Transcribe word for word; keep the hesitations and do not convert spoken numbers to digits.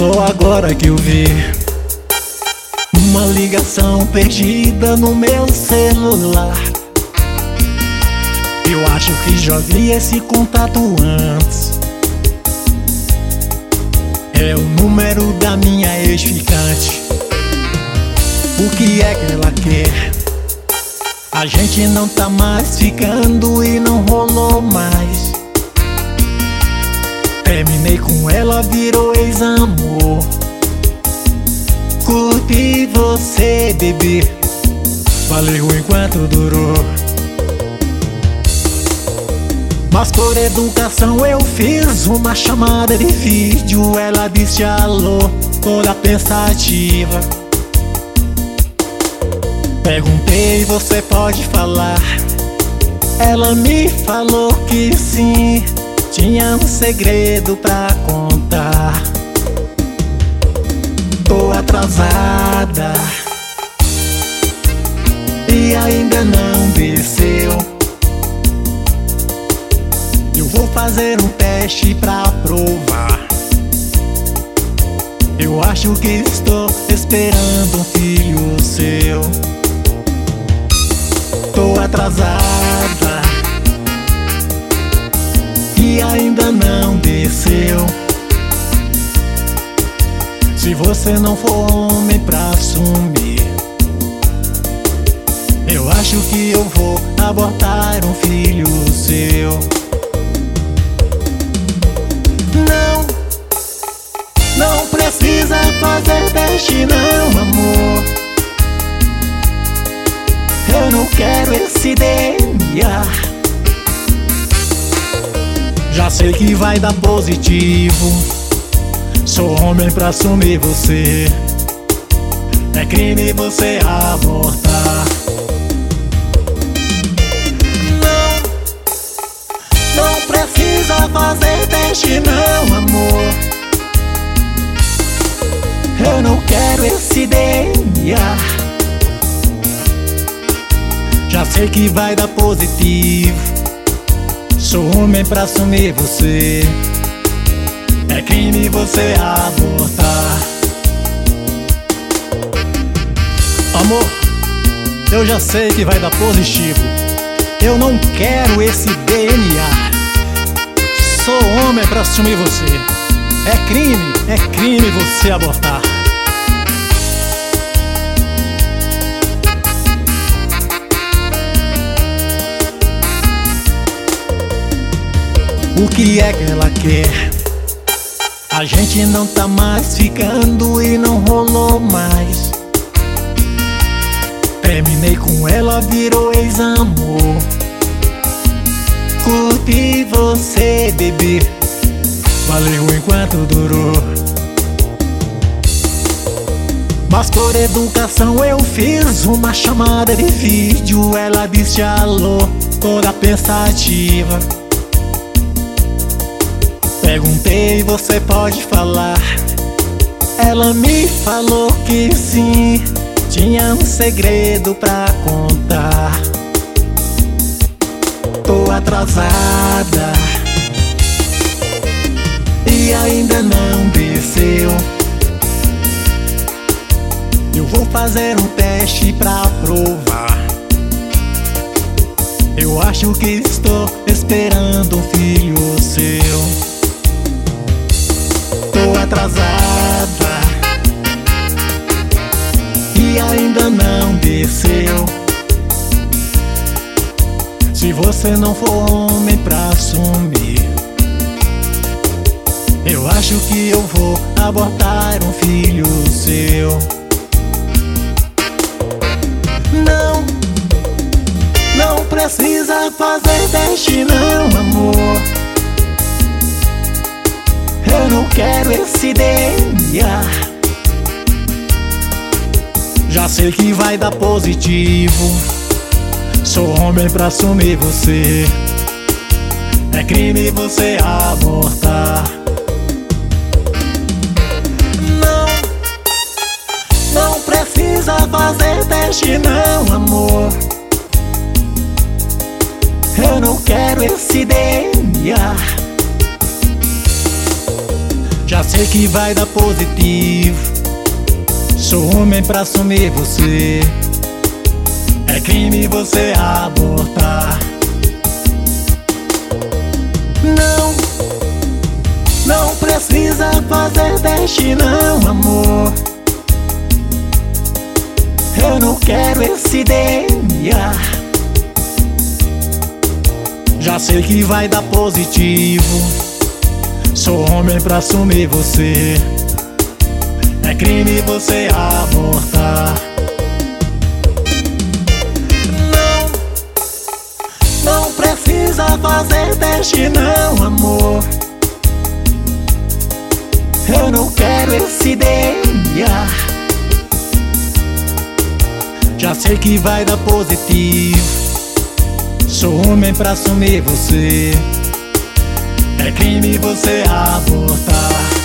Só agora que eu vi uma ligação perdida no meu celular. Eu acho que já vi esse contato antes. É o número da minha ex-ficante. O que é que ela quer? A gente não tá mais ficando e não rolou mais. Terminei com ela, virou ex-amor. Curti você, bebê, valeu enquanto durou. Mas por educação eu fiz uma chamada de vídeo. Ela disse alô, toda pensativa. Perguntei, você pode falar? Ela me falou que sim, tinha um segredo pra contar. Tô atrasada e ainda não desceu. Eu vou fazer um teste pra provar. Eu acho que estou esperando um filho seu. Tô atrasada e ainda não desceu. Se você não for homem pra assumir, eu acho que eu vou abortar um filho seu. Não, não precisa fazer teste não, amor. Eu não quero esse D N A. Já sei que vai dar positivo. Sou homem pra assumir você. É crime você abortar. Não, não precisa fazer teste não, amor. Eu não quero esse D N A. Já sei que vai dar positivo. Sou homem pra assumir você. É crime você abortar. Amor, eu já sei que vai dar positivo. Eu não quero esse D N A. Sou homem pra assumir você. É crime, é crime você abortar. O que é que ela quer? A gente não tá mais ficando e não rolou mais. Terminei com ela, virou ex-amor. Curti você, bebê, valeu enquanto durou. Mas por educação eu fiz uma chamada de vídeo. Ela disse alô, toda pensativa. Perguntei, você pode falar? Ela me falou que sim, tinha um segredo pra contar. Tô atrasada e ainda não desceu. Eu vou fazer um teste pra provar. Eu acho que estou esperando um filho seu. Tô atrasada e ainda não desceu. Se você não for homem pra assumir, eu acho que eu vou abortar um filho seu. Não, não precisa fazer teste não, amor. Eu não quero esse D N A. Já sei que vai dar positivo. Sou homem pra assumir você. É crime você abortar. Não, não precisa fazer teste não, amor. Eu não quero esse D N A. Já sei que vai dar positivo. Sou homem pra assumir você. É crime você abortar. Não, não precisa fazer teste não, amor. Eu não quero esse D N A. Já sei que vai dar positivo. Sou homem pra assumir você. É crime você abortar. Não, não precisa fazer teste não, amor. Eu não quero esse D N A. Já sei que vai dar positivo. Sou homem pra assumir você. É crime você abortar.